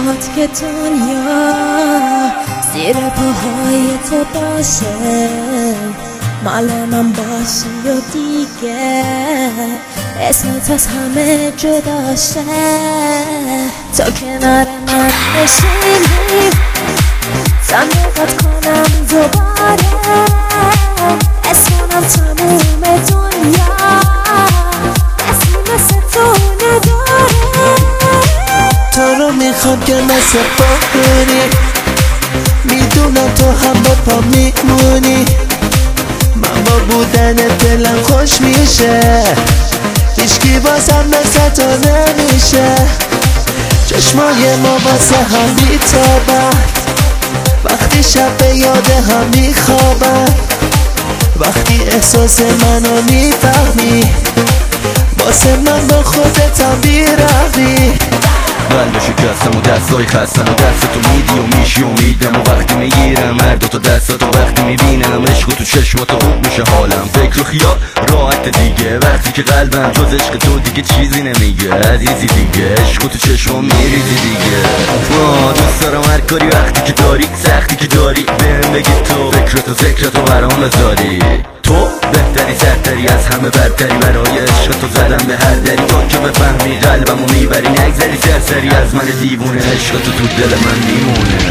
میخواد که دنیا زیر پاهای تو باشه، مال من باشی و دیگه اسمت از همه جداشه. تو کنار من نشینی تا نگات کنم دوباره، اسمم تموم دنیا اسمی مثل تو نداره. تو رو میخوام که مثل بارونی، میدونم تو هم با پا میمونی، من با بودن دلم خوش میشه، هیچکی واسم مثل تو نمیشه. چشمای ما واسه هم بیتابن، وقتی شب به یاد هم میخوابن، وقتی احساس منو میفهمی واسه من با خودت هم بیروی. قلب شکستم و دستای خستم و دست تو میدی و میشی و میدم و وقتی میگیرم هر دوتا دستاتو وقتی میبینم عشق تو چشماتو خوب میشه حالم، فکر و خیال راحت دیگه وقتی که قلبم جز عشق تو دیگه چیزی نمیگه عزیزی دیگه، عشق تو چشمام میریزی دیگه. دوست دارم هر کاری وقتی که داری سختی که داری بهم بگی تو فکرتو ذکرتو برام بذاری، تو بهتری سرتری از همه برتری، برای عشق تو زدم به هر دری تو که بفهمی قلبمو میبری نگذری سرسری از من دیوونه، عشق تو دل من میمونه.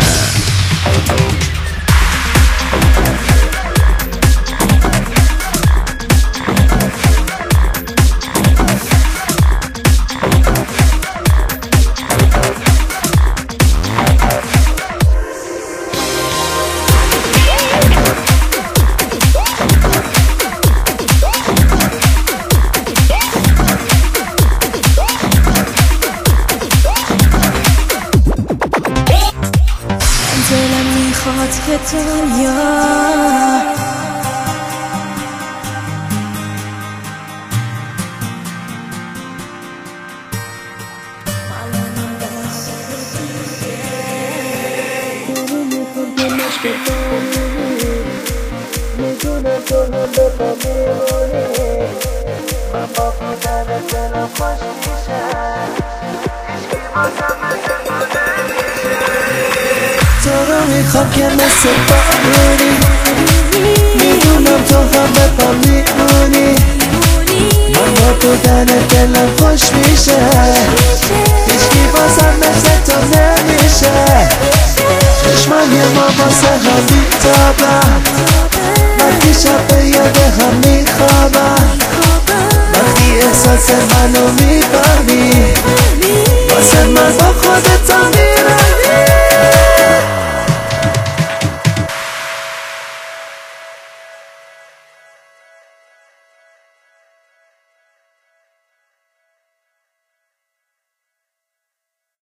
دلم میخواد که دنیا میدونم تو هم به پا میمونی، من با بودن دلم خوش میشه، هیچکی واسم مثل تو نمیشه. تو رو میخوام که مثل بارونی، میدونم تو هم به پا میمونی، من با بودن دلم خوش میشه، هیچکی واسم مثل تو نمیشه. چشمای ما واسه هم بیتابن، وقتی شب به یاد هم میخوابن، وقتی احساس منو میفهمی واسه من با خودت